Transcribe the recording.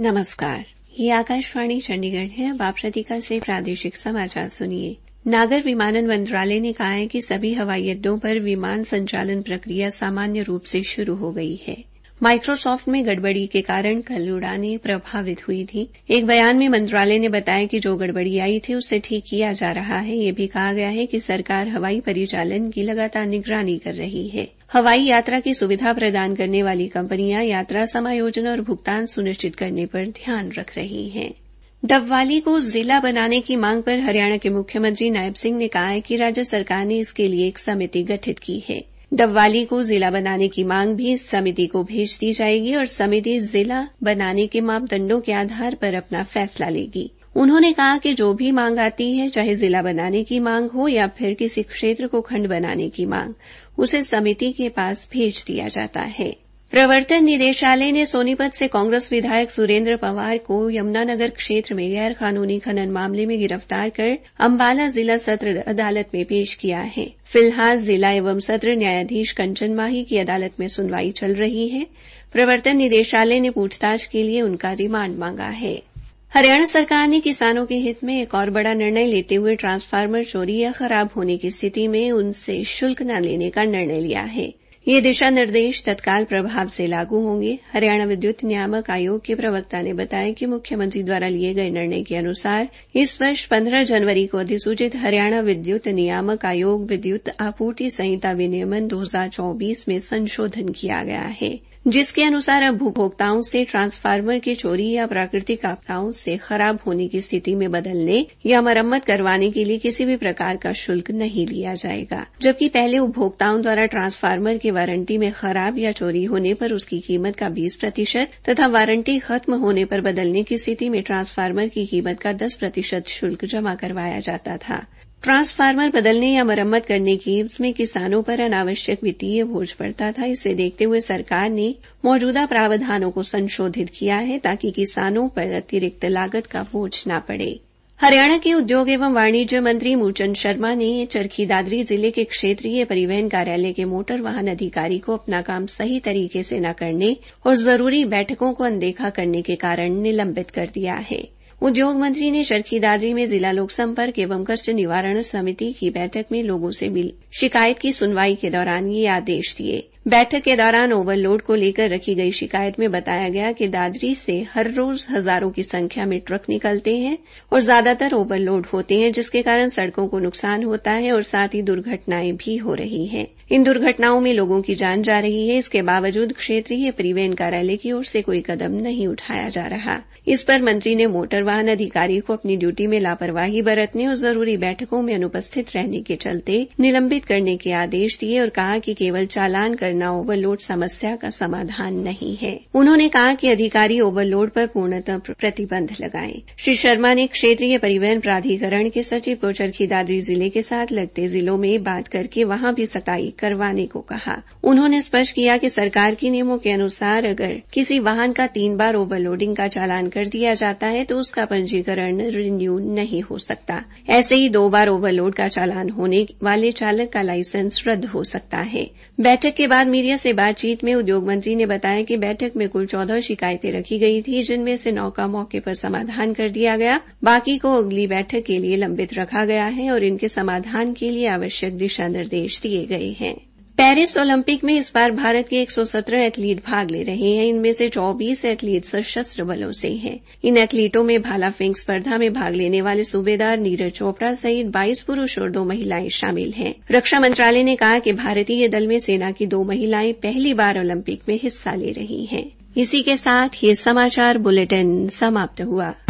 नमस्कार, ये आकाशवाणी चंडीगढ़ है। अब आप राधिका से प्रादेशिक समाचार सुनिए। नागर विमानन मंत्रालय ने कहा है कि सभी हवाई अड्डों पर विमान संचालन प्रक्रिया सामान्य रूप से शुरू हो गई है। माइक्रोसॉफ्ट में गड़बड़ी के कारण कल उड़ानें प्रभावित हुई थी। एक बयान में मंत्रालय ने बताया कि जो गड़बड़ी आई थी उसे ठीक किया जा रहा है। यह भी कहा गया है कि सरकार हवाई परिचालन की लगातार निगरानी कर रही है। हवाई यात्रा की सुविधा प्रदान करने वाली कंपनियां यात्रा समायोजन और भुगतान सुनिश्चित करने पर ध्यान रख रही हैं। डबवाली को जिला बनाने की मांग पर हरियाणा के मुख्यमंत्री नायब सिंह ने कहा है कि राज्य सरकार ने इसके लिए एक समिति गठित की है। डबवाली को जिला बनाने की मांग भी इस समिति को भेज दी जाएगी और समिति जिला बनाने के मापदंडों के आधार पर अपना फैसला लेगी। उन्होंने कहा कि जो भी मांग आती है, चाहे जिला बनाने की मांग हो या फिर किसी क्षेत्र को खंड बनाने की मांग, उसे समिति के पास भेज दिया जाता है। प्रवर्तन निदेशालय ने सोनीपत से कांग्रेस विधायक सुरेंद्र पवार को यमुनानगर क्षेत्र में गैर कानूनी खनन मामले में गिरफ्तार कर अंबाला जिला सत्र अदालत में पेश किया है। फिलहाल जिला एवं सत्र न्यायाधीश कंचन माही की अदालत में सुनवाई चल रही है। प्रवर्तन निदेशालय ने पूछताछ के लिए उनका रिमांड मांगा है। हरियाणा सरकार ने किसानों के हित में एक और बड़ा निर्णय लेते हुए ट्रांसफार्मर चोरी या खराब होने की स्थिति में उनसे शुल्क न लेने का निर्णय लिया है। ये दिशा निर्देश तत्काल प्रभाव से लागू होंगे। हरियाणा विद्युत नियामक आयोग के प्रवक्ता ने बताया कि मुख्यमंत्री द्वारा लिए गए निर्णय के अनुसार इस वर्ष 15 जनवरी को अधिसूचित हरियाणा विद्युत नियामक आयोग विद्युत आपूर्ति संहिता विनियमन 2024 में संशोधन किया गया है, जिसके अनुसार अब उपभोक्ताओं से ट्रांसफार्मर की चोरी या प्राकृतिक आपदाओं से खराब होने की स्थिति में बदलने या मरम्मत करवाने के लिए किसी भी प्रकार का शुल्क नहीं लिया जाएगा। जबकि पहले उपभोक्ताओं द्वारा ट्रांसफार्मर की वारंटी में खराब या चोरी होने पर उसकी कीमत का 20% तथा वारंटी खत्म होने पर बदलने की स्थिति में ट्रांसफार्मर की कीमत का 10% शुल्क जमा करवाया जाता था। ट्रांसफार्मर बदलने या मरम्मत करने की एवज में किसानों पर अनावश्यक वित्तीय बोझ पड़ता था। इसे देखते हुए सरकार ने मौजूदा प्रावधानों को संशोधित किया है ताकि किसानों पर अतिरिक्त लागत का बोझ न पड़े। हरियाणा के उद्योग एवं वाणिज्य मंत्री मूलचंद शर्मा ने चरखी दादरी जिले के क्षेत्रीय परिवहन कार्यालय के मोटर वाहन अधिकारी को अपना काम सही तरीके से न करने और जरूरी बैठकों को अनदेखा करने के कारण निलंबित कर दिया है। उद्योग मंत्री ने चरखी दादरी में जिला लोक संपर्क एवं कष्ट निवारण समिति की बैठक में लोगों से मिली शिकायत की सुनवाई के दौरान ये आदेश दिए। बैठक के दौरान ओवरलोड को लेकर रखी गई शिकायत में बताया गया कि दादरी से हर रोज हजारों की संख्या में ट्रक निकलते हैं और ज्यादातर ओवरलोड होते हैं, जिसके कारण सड़कों को नुकसान होता है और साथ ही दुर्घटनाएं भी हो रही हैं। इन दुर्घटनाओं में लोगों की जान जा रही है। इसके बावजूद क्षेत्रीय परिवहन कार्यालय की ओर से कोई कदम नहीं उठाया जा रहा। इस पर मंत्री ने मोटर वाहन अधिकारी को अपनी ड्यूटी में लापरवाही बरतने और जरूरी बैठकों में अनुपस्थित रहने के चलते निलंबित करने के आदेश दिए और कहा कि केवल चालान करना ओवरलोड समस्या का समाधान नहीं है। उन्होंने कहा कि अधिकारी ओवरलोड पर पूर्णतः प्रतिबंध लगाएं। श्री शर्मा ने क्षेत्रीय परिवहन प्राधिकरण के सचिव को चरखी दादरी जिले के साथ लगते जिलों में बात करके वहां भी सफाई करवाने को कहा। उन्होंने स्पष्ट किया कि सरकार के नियमों के अनुसार अगर किसी वाहन का 3 बार ओवरलोडिंग का चालान कर दिया जाता है तो उसका पंजीकरण रिन्यू नहीं हो सकता। ऐसे ही 2 बार ओवरलोड का चालान होने वाले चालक का लाइसेंस रद्द हो सकता है। बैठक के बाद मीडिया से बातचीत में उद्योग मंत्री ने बताया कि बैठक में कुल 14 शिकायतें रखी गई थी, जिनमें से 9 का मौके पर समाधान कर दिया गया। बाकी को अगली बैठक के लिए लंबित रखा गया है और इनके समाधान के लिए आवश्यक दिशा निर्देश दिए गए हैं। पेरिस ओलंपिक में इस बार भारत के 117 एथलीट भाग ले रहे हैं। इनमें से 24 एथलीट सशस्त्र बलों से हैं। इन एथलीटों में भाला फेंक स्पर्धा में भाग लेने वाले सूबेदार नीरज चोपड़ा सहित 22 पुरुष और 2 महिलाएं शामिल हैं। रक्षा मंत्रालय ने कहा कि भारतीय दल में सेना की 2 महिलाएं पहली बार ओलंपिक में हिस्सा ले रही हैं। इसी के साथ ये समाचार बुलेटिन समाप्त हुआ।